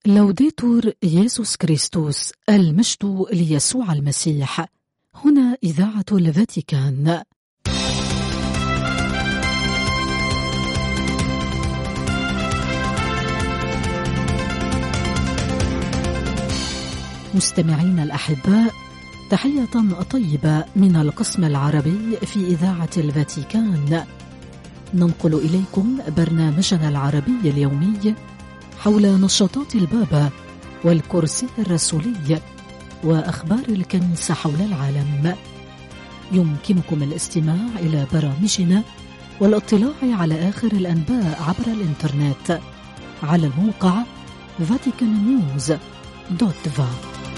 لوديتور يسوع كريستوس، المجد ليسوع المسيح. هنا إذاعة الفاتيكان. مستمعين الأحباء، تحية طيبة من القسم العربي في إذاعة الفاتيكان. ننقل إليكم برنامجنا العربي اليومي حول نشاطات البابا والكرسي الرسولي وأخبار الكنيسة حول العالم. يمكنكم الاستماع إلى برامجنا والاطلاع على آخر الأنباء عبر الإنترنت على الموقع vaticannews.va.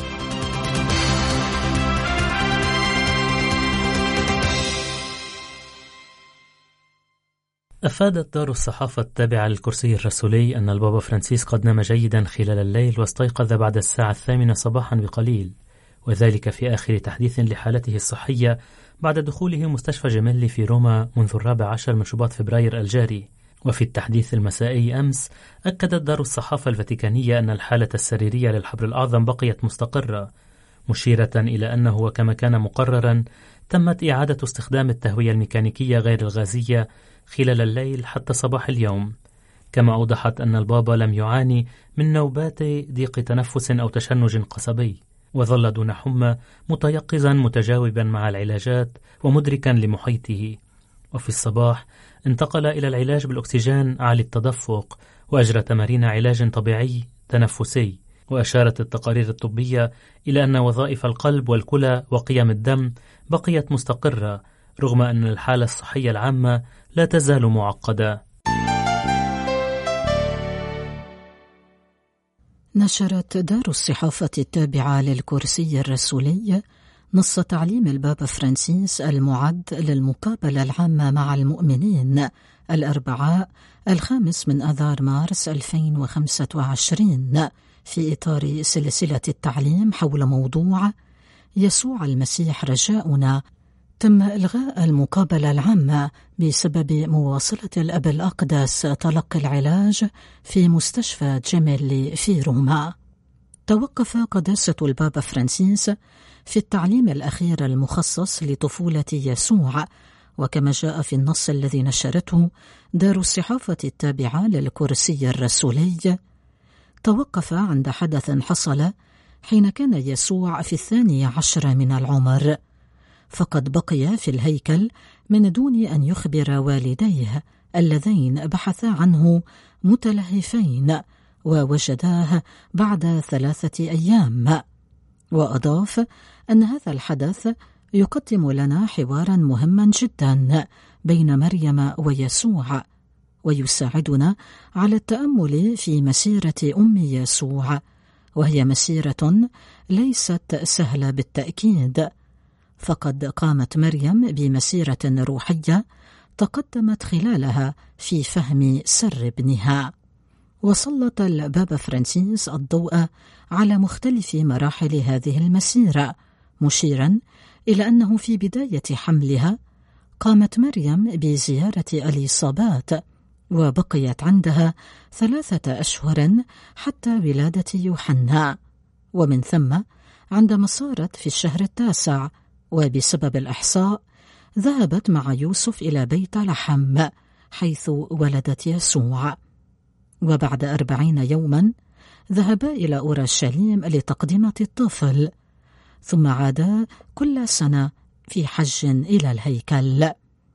أفادت دار الصحافة التابعة للكرسي الرسولي أن البابا فرانسيس قد نام جيدا خلال الليل واستيقظ بعد الساعة 8 صباحا بقليل، وذلك في آخر تحديث لحالته الصحية بعد دخوله مستشفى جيميلي في روما منذ 14 من شباط فبراير الجاري. وفي التحديث المسائي أمس أكدت دار الصحافة الفاتيكانية أن الحالة السريرية للحبر الأعظم بقيت مستقرة، مشيرة إلى أنه وكما كان مقررا تمت إعادة استخدام التهوية الميكانيكية غير الغازية خلال الليل حتى صباح اليوم. كما أوضحت أن البابا لم يعاني من نوبات ضيق تنفس أو تشنج قصبي، وظل دون حمى متيقظا متجاوبا مع العلاجات ومدركا لمحيطه. وفي الصباح انتقل إلى العلاج بالأكسجين عالي التدفق وأجرى تمارين علاج طبيعي تنفسي. وأشارت التقارير الطبية إلى أن وظائف القلب والكلى وقيم الدم بقيت مستقرة رغم أن الحالة الصحية العامة لا تزال معقدة. نشرت دار الصحافة التابعة للكرسي الرسولي نص تعليم البابا فرانسيس المعد للمقابلة العامة مع المؤمنين الأربعاء 5 آذار مارس 2025 في إطار سلسلة التعليم حول موضوع يسوع المسيح رجاؤنا. تم إلغاء المقابلة العامة بسبب مواصلة الأب الأقدس تلقي العلاج في مستشفى جيميلي في روما. توقف قداسة البابا فرانسيس في التعليم الأخير المخصص لطفولة يسوع، وكما جاء في النص الذي نشرته دار الصحافة التابعة للكرسي الرسولي، توقف عند حدث حصل حين كان يسوع في 12 من العمر، فقد بقي في الهيكل من دون أن يخبر والديه اللذين بحثا عنه متلهفين ووجداه بعد 3 أيام. وأضاف أن هذا الحدث يقدم لنا حوارا مهما جدا بين مريم ويسوع، ويساعدنا على التأمل في مسيرة أم يسوع، وهي مسيرة ليست سهلة بالتأكيد، فقد قامت مريم بمسيرة روحية تقدمت خلالها في فهم سر ابنها. وسلط البابا فرانسيس الضوء على مختلف مراحل هذه المسيرة، مشيرا إلى أنه في بداية حملها قامت مريم بزيارة إليصابات، وبقيت عندها 3 أشهر حتى ولادة يوحنا، ومن ثم عندما صارت في الشهر 9 وبسبب الإحصاء ذهبت مع يوسف إلى بيت لحم حيث ولدت يسوع. وبعد 40 يوما ذهبا إلى أورشليم لتقدمة الطفل، ثم عادا كل سنة في حج إلى الهيكل.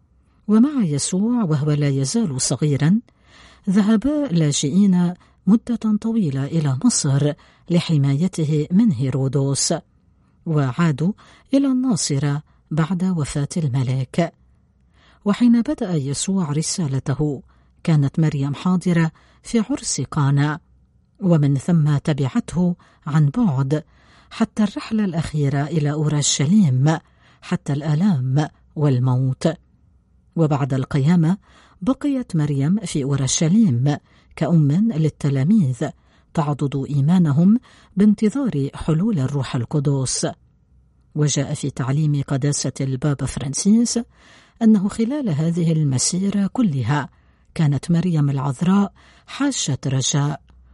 ومع يسوع وهو لا يزال صغيرا ذهبا لاجئين مدة طويلة إلى مصر لحمايته من هيرودوس، وعادوا إلى الناصرة بعد وفاة الملك. وحين بدأ يسوع رسالته كانت مريم حاضرة في عرس قانا، ومن ثم تبعته عن بعد حتى الرحلة الأخيرة إلى أورشليم، حتى الآلام والموت. وبعد القيامة بقيت مريم في أورشليم كأم للتلاميذ تعضد إيمانهم بانتظار حلول الروح القدس. وجاء في تعليم قداسة البابا فرانسيس أنه خلال هذه المسيرة كلها كانت مريم العذراء حاشة رجاء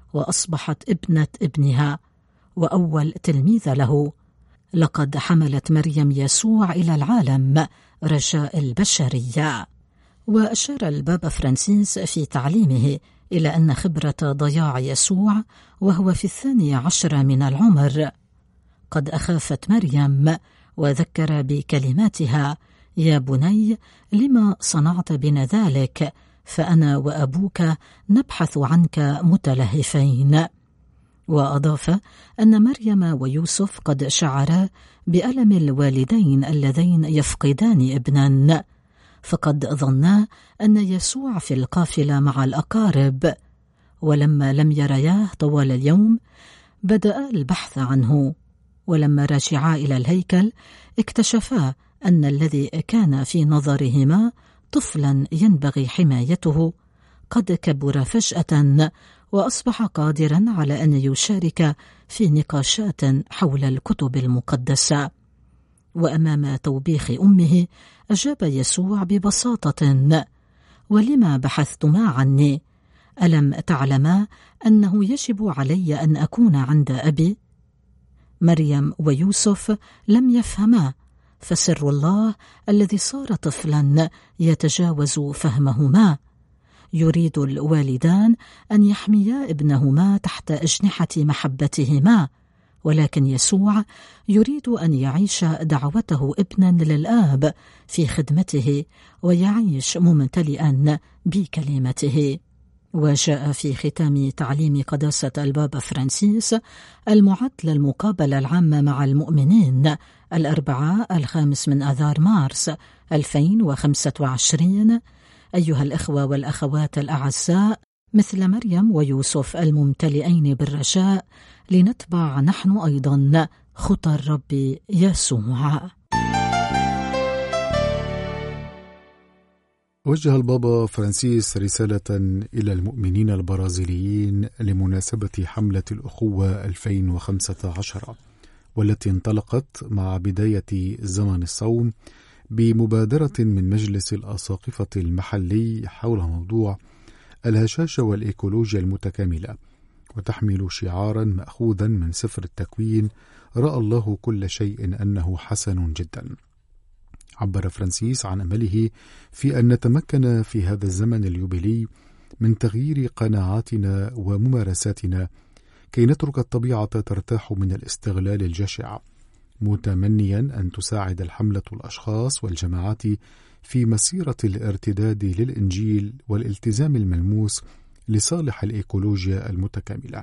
وأصبحت ابنة ابنها وأول تلميذة له. لقد حملت مريم يسوع إلى العالم رجاء البشرية. وأشار البابا فرانسيس في تعليمه إلى أن خبرة ضياع يسوع وهو في 12 من العمر. قد أخافت مريم وذكر بكلماتها: يا بني، لما صنعت بنا ذلك؟ فأنا وأبوك نبحث عنك متلهفين. وأضاف أن مريم ويوسف قد شعرا بألم الوالدين اللذين يفقدان ابنا، فقد ظنا أن يسوع في القافلة مع الأقارب، ولما لم يرياه طوال اليوم بدأ البحث عنه. ولما رجعا إلى الهيكل اكتشفا أن الذي كان في نظرهما طفلا ينبغي حمايته قد كبر فجأة وأصبح قادرا على أن يشارك في نقاشات حول الكتب المقدسة. وأمام توبيخ أمه أجاب يسوع ببساطة: ولما بحثتما عني؟ ألم تعلما أنه يجب علي أن أكون عند أبي؟ مريم ويوسف لم يفهما، فسر الله الذي صار طفلا يتجاوز فهمهما. يريد الوالدان أن يحميا ابنهما تحت أجنحة محبتهما، ولكن يسوع يريد أن يعيش دعوته ابنا للآب في خدمته ويعيش ممتلئا بكلمته. وجاء في ختام تعليم قداسة البابا فرانسيس المعد للمقابلة العامة مع المؤمنين الأربعاء 5 من آذار مارس 2025: أيها الإخوة والأخوات الأعزاء، مثل مريم ويوسف الممتلئين بالرجاء لنتبع نحن أيضا خطى الرب يسوع. وجه البابا فرانسيس رسالة إلى المؤمنين البرازيليين لمناسبة حملة الأخوة 2015، والتي انطلقت مع بداية زمن الصوم بمبادرة من مجلس الأساقفة المحلي حول موضوع الهشاشة والإيكولوجيا المتكاملة، وتحمل شعارا مأخوذا من سفر التكوين: رأى الله كل شيء أنه حسن جدا. عبر فرانسيس عن أمله في أن نتمكن في هذا الزمن اليوبيلي من تغيير قناعاتنا وممارساتنا كي نترك الطبيعة ترتاح من الاستغلال الجشع، متمنيا أن تساعد الحملة الأشخاص والجماعات في مسيرة الارتداد للإنجيل والالتزام الملموس لصالح الإيكولوجيا المتكاملة.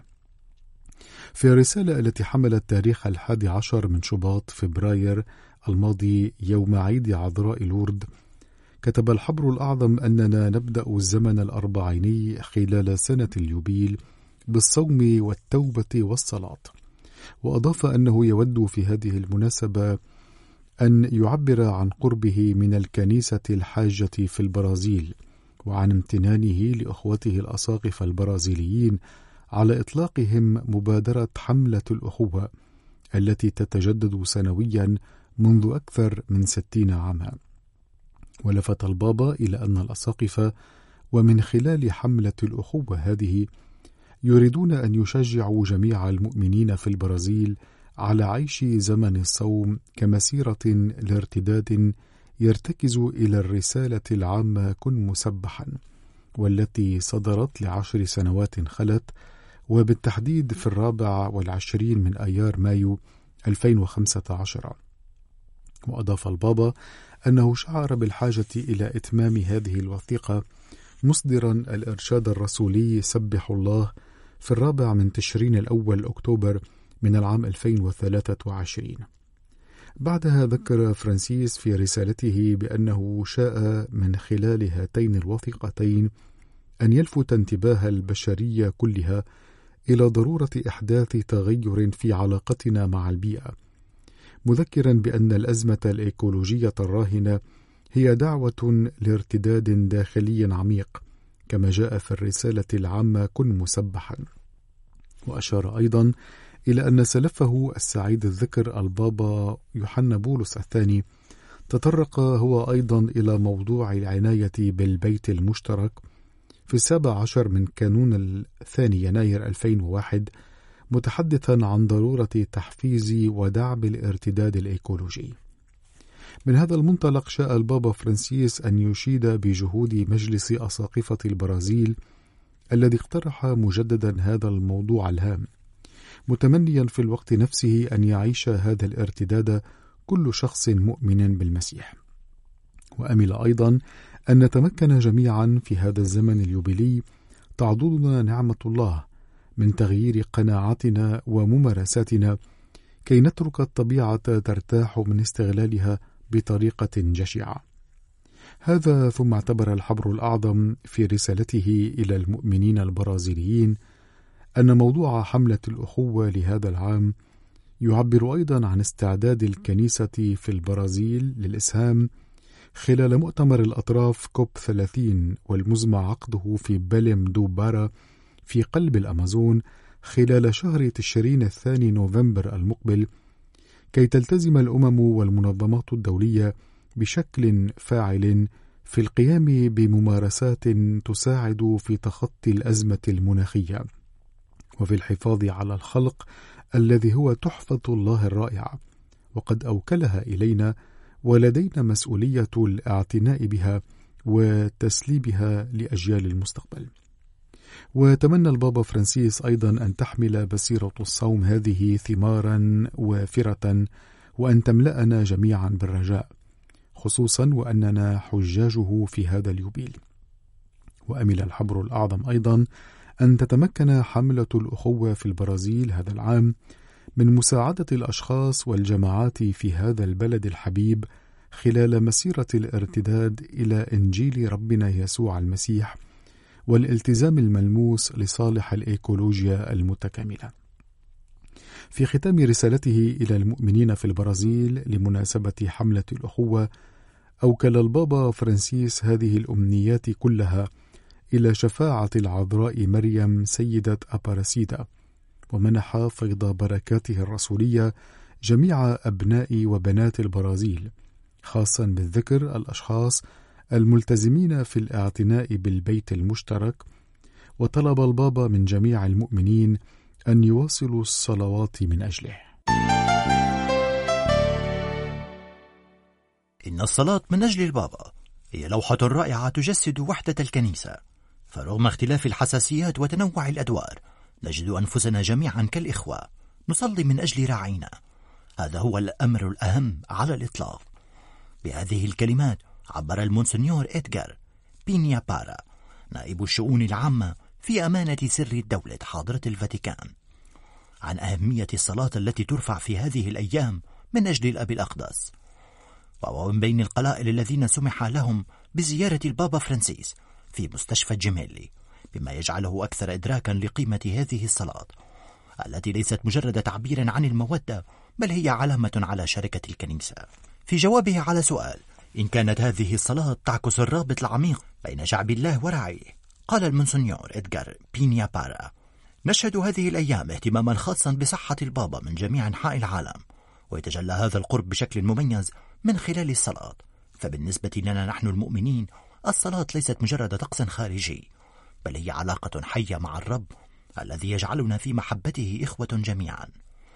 في الرسالة التي حملت تاريخ 11 من شباط فبراير الماضي يوم عيد عذراء لورد، كتب الحبر الأعظم أننا نبدأ الزمن الأربعيني خلال سنة اليوبيل بالصوم والتوبة والصلاة. وأضاف أنه يود في هذه المناسبة أن يعبر عن قربه من الكنيسة الحاجة في البرازيل وعن امتنانه لأخوته الأساقفة البرازيليين على إطلاقهم مبادرة حملة الأخوة التي تتجدد سنويا منذ أكثر من 60 عاما. ولفت البابا إلى أن الأساقفة ومن خلال حملة الأخوة هذه يريدون أن يشجعوا جميع المؤمنين في البرازيل على عيش زمن الصوم كمسيرة لارتداد يرتكز إلى الرسالة العامة كن مسبحا، والتي صدرت ل10 سنوات خلت، وبالتحديد في 24 من أيار مايو 2015. وأضاف البابا أنه شعر بالحاجة إلى إتمام هذه الوثيقة مصدرا الإرشاد الرسولي سبح الله في 4 من تشرين الأول أكتوبر من العام 2023. بعدها ذكر فرانسيس في رسالته بأنه شاء من خلال هاتين الوثيقتين أن يلفت انتباه البشرية كلها إلى ضرورة إحداث تغير في علاقتنا مع البيئة، مذكرا بأن الأزمة الإيكولوجية الراهنة هي دعوة لارتداد داخلي عميق، كما جاء في الرسالة العامة كن مسبحا. وأشار أيضا إلى أن سلفه السعيد الذكر البابا يوحنا بولس الثاني تطرق هو أيضا إلى موضوع العناية بالبيت المشترك، في 17 من كانون 2 يناير 2001 متحدثا عن ضرورة تحفيز ودعم الارتداد الإيكولوجي. من هذا المنطلق شاء البابا فرانسيس أن يشيد بجهود مجلس أساقفة البرازيل الذي اقترح مجددا هذا الموضوع الهام، متمنيا في الوقت نفسه أن يعيش هذا الارتداد كل شخص مؤمن بالمسيح. وأمل أيضا أن نتمكن جميعا في هذا الزمن اليوبيلي تعضدنا نعمة الله من تغيير قناعاتنا وممارساتنا كي نترك الطبيعة ترتاح من استغلالها بطريقة جشعة. هذا ثم اعتبر الحبر الأعظم في رسالته إلى المؤمنين البرازيليين أن موضوع حملة الأخوة لهذا العام يعبر أيضا عن استعداد الكنيسة في البرازيل للإسهام خلال مؤتمر الأطراف كوب 30 والمزمع عقده في بلم دو بارا في قلب الأمازون خلال شهر تشرين الثاني نوفمبر المقبل، كي تلتزم الأمم والمنظمات الدولية بشكل فاعل في القيام بممارسات تساعد في تخطي الأزمة المناخية وفي الحفاظ على الخلق الذي هو تحفة الله الرائعة، وقد أوكلها إلينا ولدينا مسؤولية الاعتناء بها وتسليبها لأجيال المستقبل. وتمنى البابا فرانسيس أيضا أن تحمل بسيرة الصوم هذه ثمارا وافرة وأن تملأنا جميعا بالرجاء، خصوصا وأننا حجاجه في هذا اليوبيل. وأمل الحبر الأعظم أيضا أن تتمكن حملة الأخوة في البرازيل هذا العام من مساعدة الأشخاص والجماعات في هذا البلد الحبيب خلال مسيرة الارتداد إلى إنجيل ربنا يسوع المسيح والالتزام الملموس لصالح الإيكولوجيا المتكاملة. في ختام رسالته إلى المؤمنين في البرازيل لمناسبة حملة الأخوة، أوكل البابا فرانسيس هذه الأمنيات كلها إلى شفاعة العذراء مريم سيدة أبارسيدا، ومنح فيض بركاته الرسولية جميع أبناء وبنات البرازيل، خاصا بالذكر الأشخاص الملتزمين في الاعتناء بالبيت المشترك. وطلب البابا من جميع المؤمنين أن يواصلوا الصلوات من أجله. إن الصلاة من أجل البابا هي لوحة رائعة تجسد وحدة الكنيسة، فرغم اختلاف الحساسيات وتنوع الأدوار نجد أنفسنا جميعا كالإخوة نصلي من أجل راعينا. هذا هو الأمر الأهم على الإطلاق. بهذه الكلمات عبر المونسنيور إدغار بينيا بارا نائب الشؤون العامة في أمانة سر الدولة حاضرة الفاتيكان عن أهمية الصلاة التي ترفع في هذه الأيام من أجل الأب الأقدس. وهو من بين القلائل الذين سمح لهم بزيارة البابا فرانسيس في مستشفى جيميلي، بما يجعله أكثر إدراكا لقيمة هذه الصلاة التي ليست مجرد تعبيرا عن المودة، بل هي علامة على شركة الكنيسة. في جوابه على سؤال إن كانت هذه الصلاة تعكس الرابط العميق بين شعب الله ورعيه، قال المونسنيور إدغار بينيا بارا: نشهد هذه الأيام اهتماما خاصا بصحة البابا من جميع أنحاء العالم، ويتجلى هذا القرب بشكل مميز من خلال الصلاة. فبالنسبة لنا نحن المؤمنين، الصلاة ليست مجرد طقس خارجي، بل هي علاقة حية مع الرب الذي يجعلنا في محبته إخوة جميعا،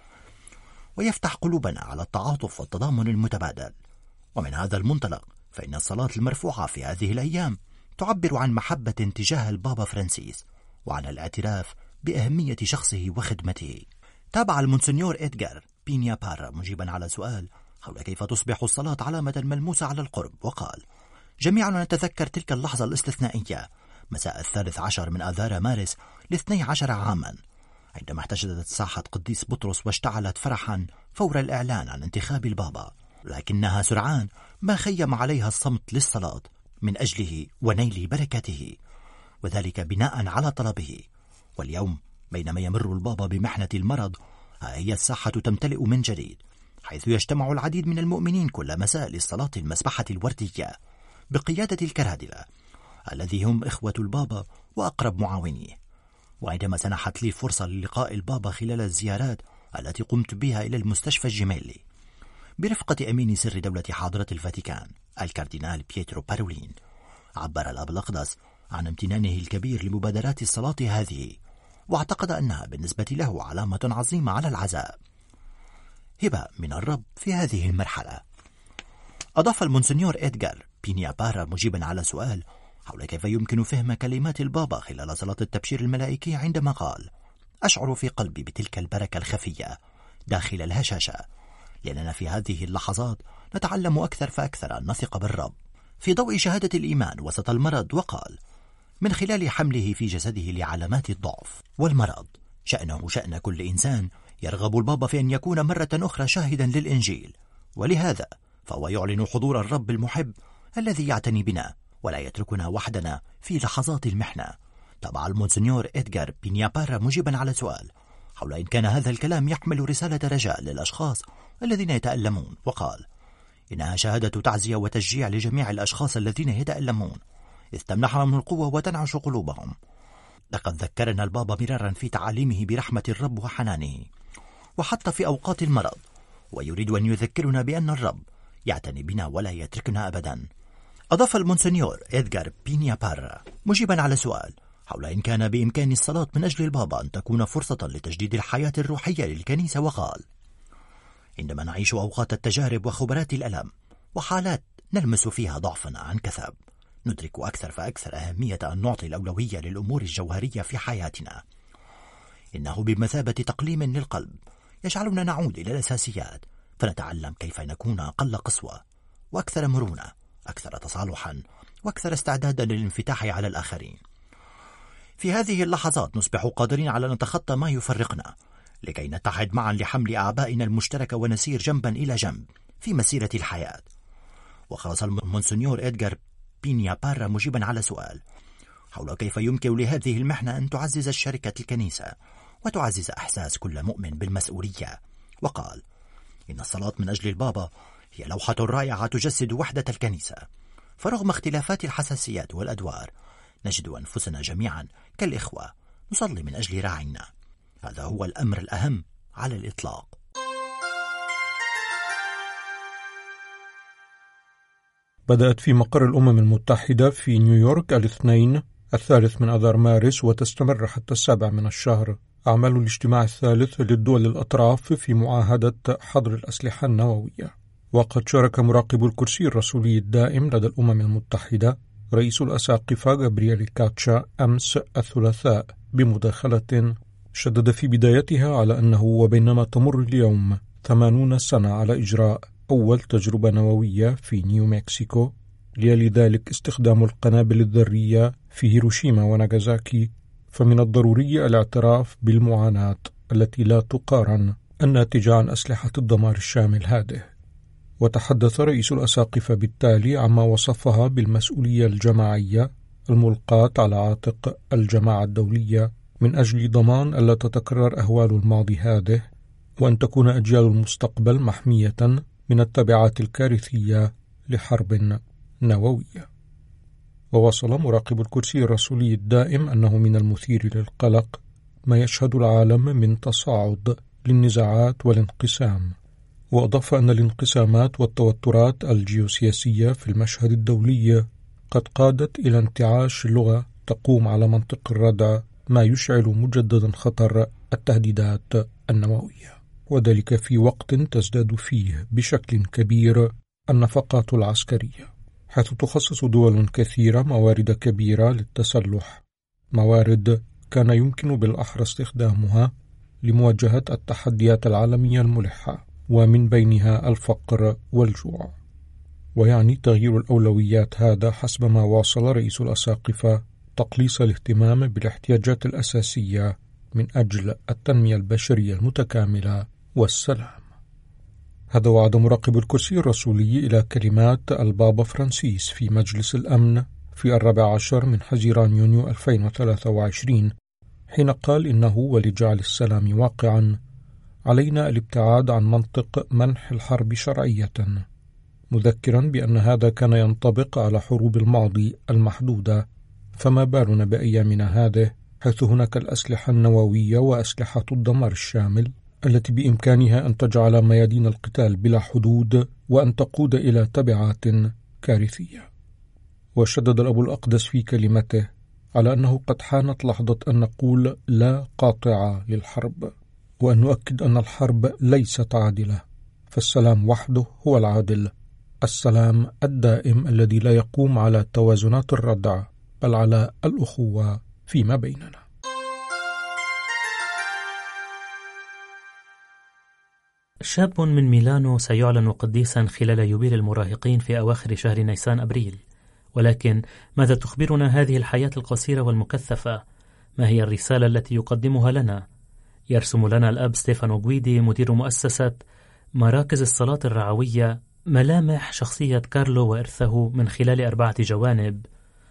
ويفتح قلوبنا على التعاطف والتضامن المتبادل. ومن هذا المنطلق فإن الصلاة المرفوعة في هذه الأيام تعبر عن محبة تجاه البابا فرانسيس وعن الاعتراف بأهمية شخصه وخدمته. تابع المونسنيور إدغار بينيا بارا مجيبا على سؤال حول كيف تصبح الصلاة علامة ملموسة على القرب، وقال: جميعنا نتذكر تلك اللحظة الاستثنائية مساء 13 من آذار مارس ل12 عاما، عندما احتشدت ساحة قديس بطرس واشتعلت فرحا فور الإعلان عن انتخاب البابا، لكنها سرعان ما خيم عليها الصمت للصلاة من أجله ونيل بركته، وذلك بناء على طلبه. واليوم بينما يمر البابا بمحنة المرض، هي الساحة تمتلئ من جديد، حيث يجتمع العديد من المؤمنين كل مساء للصلاة المسبحة الوردية بقيادة الكرادلة الذي هم إخوة البابا وأقرب معاونيه. وعندما سنحت لي فرصة للقاء البابا خلال الزيارات التي قمت بها إلى المستشفى الجيميلي برفقة أمين سر دولة حاضرة الفاتيكان الكاردينال بيترو بارولين، عبر الأب الأقدس عن امتنانه الكبير لمبادرات الصلاة هذه، واعتقد أنها بالنسبة له علامة عظيمة على العزاء. هبة من الرب في هذه المرحلة. أضاف المونسنيور إدغار بينيابارا مجيبا على سؤال حول كيف يمكن فهم كلمات البابا خلال صلاة التبشير الملائكي عندما قال: أشعر في قلبي بتلك البركة الخفية داخل الهشاشة، لأننا في هذه اللحظات نتعلم أكثر فأكثر أن نثق بالرب في ضوء شهادة الإيمان وسط المرض. وقال: من خلال حمله في جسده لعلامات الضعف والمرض، شأنه شأن كل إنسان، يرغب البابا في أن يكون مرة أخرى شاهدا للإنجيل، ولهذا فهو يعلن حضور الرب المحب الذي يعتني بنا ولا يتركنا وحدنا في لحظات المحنة. تابع المونسنيور إدغار بينيابارا مجيبا على سؤال حول إن كان هذا الكلام يحمل رسالة رجاء للأشخاص الذين يتألمون، وقال: إنها شهادة تعزية وتشجيع لجميع الأشخاص الذين يتألمون، إذ تمنحهم القوة وتنعش قلوبهم. لقد ذكرنا البابا مرارا في تعاليمه برحمة الرب وحنانه، وحتى في أوقات المرض، ويريد أن يذكرنا بأن الرب يعتني بنا ولا يتركنا أبدا. أضاف المونسنيور إدغار بينيابارا مجيبا على سؤال حول إن كان بإمكان الصلاة من أجل البابا أن تكون فرصة لتجديد الحياة الروحية للكنيسة، وقال: عندما نعيش أوقات التجارب وخبرات الألم وحالات نلمس فيها ضعفنا عن كثب، ندرك أكثر فأكثر أهمية أن نعطي الأولوية للأمور الجوهرية في حياتنا. إنه بمثابة تقليم للقلب يجعلنا نعود إلى الأساسيات، فنتعلم كيف نكون أقل قسوة وأكثر مرونة، أكثر تصالحا وأكثر استعدادا للانفتاح على الآخرين. في هذه اللحظات نصبح قادرين على أن نتخطى ما يفرقنا لكي نتحد معا لحمل أعبائنا المشتركة ونسير جنبا إلى جنب في مسيرة الحياة. وخلص المونسنيور إدغار بينيابارا مجيبا على سؤال حول كيف يمكن لهذه المحنة أن تعزز الشركة الكنيسة وتعزز إحساس كل مؤمن بالمسؤولية، وقال: إن الصلاة من أجل البابا هي لوحة رائعة تجسد وحدة الكنيسة، فرغم اختلافات الحساسيات والأدوار نجد أنفسنا جميعا كالإخوة نصلي من أجل راعينا. هذا هو الأمر الأهم على الإطلاق. بدأت في مقر الأمم المتحدة في نيويورك الاثنين 3 آذار مارس وتستمر حتى 7 من الشهر أعمال الاجتماع الثالث للدول الأطراف في معاهدة حظر الأسلحة النووية. وقد شارك مراقب الكرسي الرسولي الدائم لدى الأمم المتحدة رئيس الأساقفة غابرييل كاتشا أمس الثلاثاء بمداخلة شدد في بدايتها على أنه وبينما تمر اليوم 80 سنة على إجراء أول تجربة نووية في نيو مكسيكو، ليلي ذلك استخدام القنابل الذرية في هيروشيما وناغازاكي، فمن الضروري الاعتراف بالمعاناة التي لا تقارن الناتجة عن أسلحة الدمار الشامل هذه. وتحدث رئيس الأساقفة بالتالي عما وصفها بالمسؤولية الجماعية الملقاة على عاتق الجماعة الدولية من أجل ضمان ألا تتكرر أهوال الماضي هذه، وأن تكون أجيال المستقبل محمية من التبعات الكارثية لحرب نووية. ووصل مراقب الكرسي الرسولي الدائم أنه من المثير للقلق ما يشهد العالم من تصاعد للنزاعات والانقسام، وأضاف أن الانقسامات والتوترات الجيوسياسية في المشهد الدولي قد قادت إلى انتعاش لغة تقوم على منطق الردع، ما يشعل مجددا خطر التهديدات النووية، وذلك في وقت تزداد فيه بشكل كبير النفقات العسكرية، حيث تخصص دول كثيرة موارد كبيرة للتسلح، موارد كان يمكن بالأحرى استخدامها لمواجهة التحديات العالمية الملحة، ومن بينها الفقر والجوع. ويعني تغيير الأولويات هذا حسب ما واصل رئيس الأساقفة تقليص الاهتمام بالاحتياجات الأساسية من أجل التنمية البشرية المتكاملة والسلام. هذا وعد مراقب الكرسي الرسولي إلى كلمات البابا فرانسيس في مجلس الأمن في 14 من حزيران يونيو 2023، حين قال إنه ولجعل السلام واقعا علينا الابتعاد عن منطق منح الحرب شرعية، مذكرا بأن هذا كان ينطبق على حروب الماضي المحدودة، فما بالنا بأيامنا هذه حيث هناك الأسلحة النووية وأسلحة الدمار الشامل التي بإمكانها أن تجعل ميادين القتال بلا حدود وأن تقود إلى تبعات كارثية. وشدد الأب الأقدس في كلمته على أنه قد حانت لحظة أن نقول لا قاطعة للحرب، وأن نؤكد أن الحرب ليست عادلة، فالسلام وحده هو العادل، السلام الدائم الذي لا يقوم على توازنات الردع بل على الأخوة فيما بيننا. شاب من ميلانو سيعلن قديسا خلال يوبيل المراهقين في أواخر شهر نيسان أبريل، ولكن ماذا تخبرنا هذه الحياة القصيرة والمكثفة؟ ما هي الرسالة التي يقدمها لنا؟ يرسم لنا الأب ستيفانو غويدي مدير مؤسسة مراكز الصلاة الرعوية ملامح شخصية كارلو وإرثه من خلال 4 جوانب.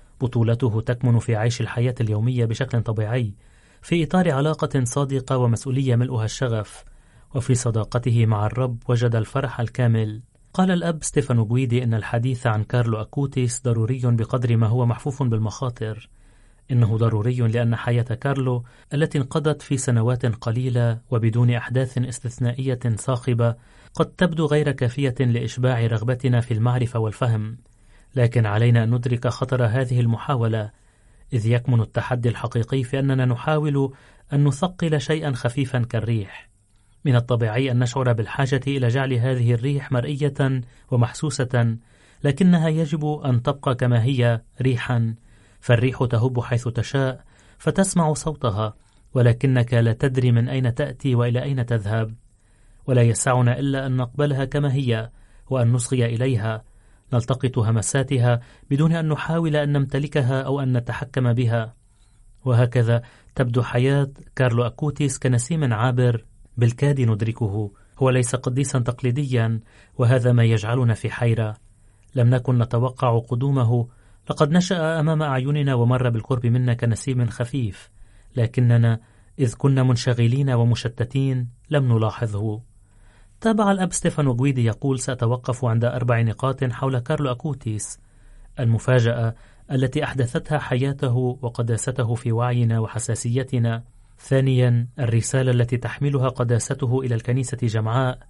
بطولته تكمن في عيش الحياة اليومية بشكل طبيعي في إطار علاقة صادقة ومسؤولية ملؤها الشغف، وفي صداقته مع الرب وجد الفرح الكامل. قال الأب ستيفانو غويدي إن الحديث عن كارلو أكوتيس ضروري بقدر ما هو محفوف بالمخاطر. إنه ضروري لأن حياة كارلو التي انقضت في سنوات قليلة وبدون أحداث استثنائية صاخبة قد تبدو غير كافية لإشباع رغبتنا في المعرفة والفهم، لكن علينا أن ندرك خطر هذه المحاولة، إذ يكمن التحدي الحقيقي في أننا نحاول أن نثقل شيئا خفيفا كالريح. من الطبيعي أن نشعر بالحاجة إلى جعل هذه الريح مرئية ومحسوسة، لكنها يجب أن تبقى كما هي ريحا، فالريح تهب حيث تشاء فتسمع صوتها، ولكنك لا تدري من أين تأتي وإلى أين تذهب، ولا يسعنا إلا أن نقبلها كما هي وأن نصغي إليها، نلتقط همساتها بدون أن نحاول أن نمتلكها أو أن نتحكم بها. وهكذا تبدو حياة كارلو أكوتيس كنسيم عابر بالكاد ندركه. هو ليس قديسا تقليديا، وهذا ما يجعلنا في حيرة. لم نكن نتوقع قدومه، لقد نشأ أمام أعيننا ومر بالقرب منا كنسيم خفيف، لكننا إذ كنا منشغلين ومشتتين لم نلاحظه. تابع الأب ستيفانو غويدي يقول: سأتوقف عند 4 نقاط حول كارلو أكوتيس. المفاجأة التي أحدثتها حياته وقداسته في وعينا وحساسيتنا. ثانيا، الرسالة التي تحملها قداسته إلى الكنيسة جمعاء.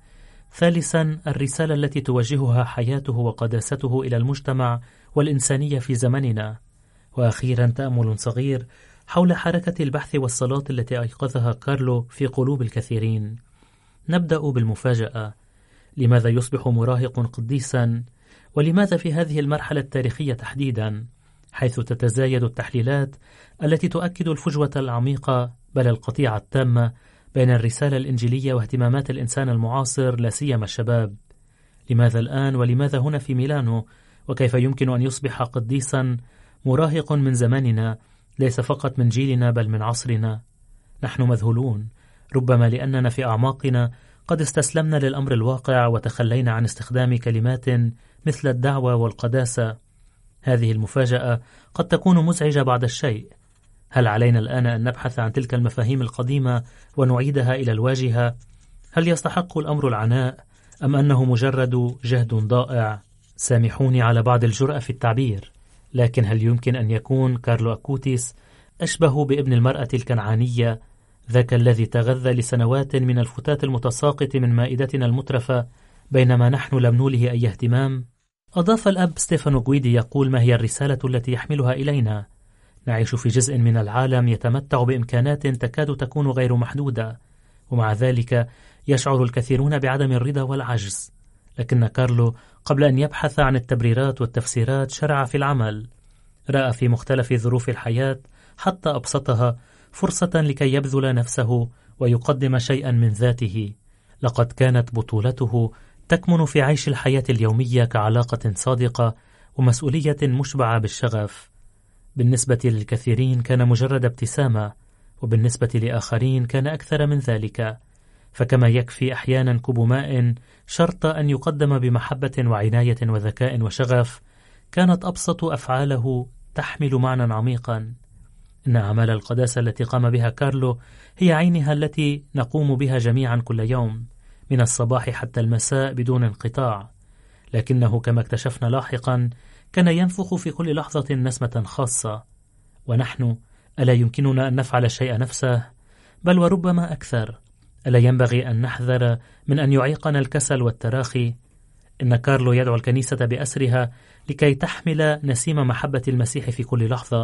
ثالثا، الرسالة التي توجهها حياته وقداسته إلى المجتمع والإنسانية في زمننا. وأخيرا، تأمل صغير حول حركة البحث والصلاة التي أيقظها كارلو في قلوب الكثيرين. نبدأ بالمفاجأة: لماذا يصبح مراهق قديسا؟ ولماذا في هذه المرحلة التاريخية تحديدا، حيث تتزايد التحليلات التي تؤكد الفجوة العميقة بل القطيعة التامة بين الرسالة الإنجيلية واهتمامات الإنسان المعاصر، لا سيما الشباب؟ لماذا الآن؟ ولماذا هنا في ميلانو؟ وكيف يمكن أن يصبح قديسا مراهق من زماننا، ليس فقط من جيلنا بل من عصرنا؟ نحن مذهولون، ربما لأننا في أعماقنا قد استسلمنا للأمر الواقع وتخلينا عن استخدام كلمات مثل الدعوة والقداسة. هذه المفاجأة قد تكون مزعجة بعض الشيء. هل علينا الآن أن نبحث عن تلك المفاهيم القديمة ونعيدها إلى الواجهة؟ هل يستحق الأمر العناء أم أنه مجرد جهد ضائع؟ سامحوني على بعض الجرأة في التعبير، لكن هل يمكن أن يكون كارلو أكوتيس أشبه بابن المرأة الكنعانية، ذاك الذي تغذى لسنوات من الفتات المتساقط من مائدتنا المترفة بينما نحن لم نوله أي اهتمام؟ أضاف الأب ستيفانو غويدي يقول: ما هي الرسالة التي يحملها إلينا؟ نعيش في جزء من العالم يتمتع بإمكانات تكاد تكون غير محدودة، ومع ذلك يشعر الكثيرون بعدم الرضا والعجز. لكن كارلو قبل أن يبحث عن التبريرات والتفسيرات شرع في العمل. رأى في مختلف ظروف الحياة حتى أبسطها فرصة لكي يبذل نفسه ويقدم شيئا من ذاته. لقد كانت بطولته تكمن في عيش الحياة اليومية كعلاقة صادقة ومسؤولية مشبعة بالشغف. بالنسبة للكثيرين كان مجرد ابتسامة، وبالنسبة لآخرين كان أكثر من ذلك. فكما يكفي أحيانا كوب ماء شرط أن يقدم بمحبة وعناية وذكاء وشغف، كانت أبسط أفعاله تحمل معنى عميقا. إن أعمال القداسة التي قام بها كارلو هي عينها التي نقوم بها جميعا كل يوم، من الصباح حتى المساء بدون انقطاع. لكنه كما اكتشفنا لاحقا كان ينفخ في كل لحظة نسمة خاصة. ونحن ألا يمكننا أن نفعل الشيء نفسه؟ بل وربما أكثر. ألا ينبغي أن نحذر من أن يعيقنا الكسل والتراخي؟ إن كارلو يدعو الكنيسة بأسرها لكي تحمل نسيم محبة المسيح في كل لحظة،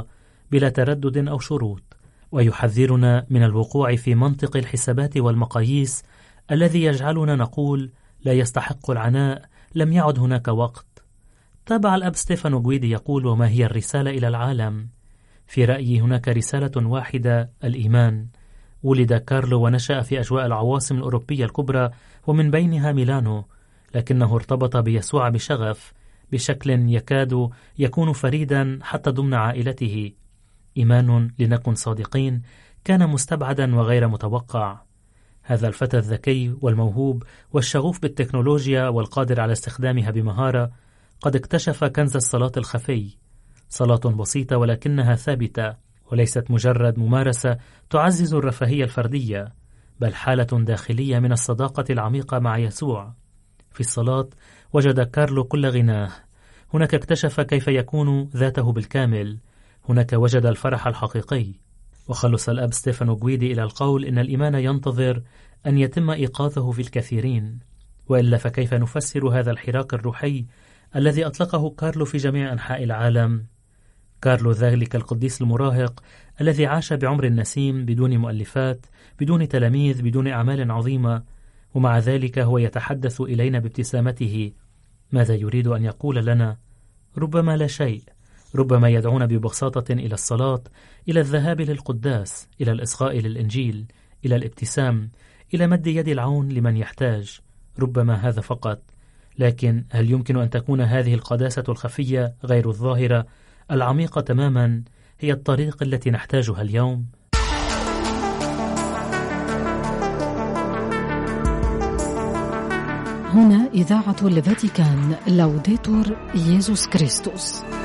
بلا تردد أو شروط، ويحذرنا من الوقوع في منطق الحسابات والمقاييس الذي يجعلنا نقول لا يستحق العناء، لم يعد هناك وقت. تابع الأب ستيفانو غويدي يقول: وما هي الرسالة إلى العالم؟ في رأيي هناك رسالة واحدة: الإيمان. ولد كارلو ونشأ في أجواء العواصم الأوروبية الكبرى ومن بينها ميلانو، لكنه ارتبط بيسوع بشغف بشكل يكاد يكون فريدا حتى ضمن عائلته. إيمان، لنكن صادقين، كان مستبعدا وغير متوقع. هذا الفتى الذكي والموهوب والشغوف بالتكنولوجيا والقادر على استخدامها بمهارة قد اكتشف كنز الصلاة الخفي، صلاة بسيطة ولكنها ثابتة، وليست مجرد ممارسة تعزز الرفاهية الفردية، بل حالة داخلية من الصداقة العميقة مع يسوع. في الصلاة وجد كارلو كل غناه، هناك اكتشف كيف يكون ذاته بالكامل، هناك وجد الفرح الحقيقي. وخلص الأب ستيفانو غويدي إلى القول إن الإيمان ينتظر أن يتم إيقاظه في الكثيرين، وإلا فكيف نفسر هذا الحراك الروحي الذي أطلقه كارلو في جميع أنحاء العالم؟ كارلو ذلك القديس المراهق الذي عاش بعمر النسيم بدون مؤلفات، بدون تلاميذ، بدون أعمال عظيمة، ومع ذلك هو يتحدث إلينا بابتسامته. ماذا يريد أن يقول لنا؟ ربما لا شيء، ربما يدعونا ببساطة إلى الصلاة، إلى الذهاب للقداس، إلى الإصغاء للإنجيل، إلى الابتسام، إلى مد يد العون لمن يحتاج، ربما هذا فقط. لكن هل يمكن أن تكون هذه القداسة الخفية غير الظاهرة العميقة تماما هي الطريق التي نحتاجها اليوم؟ هنا إذاعة الفاتيكان، لوديتور ييسوس كريستوس.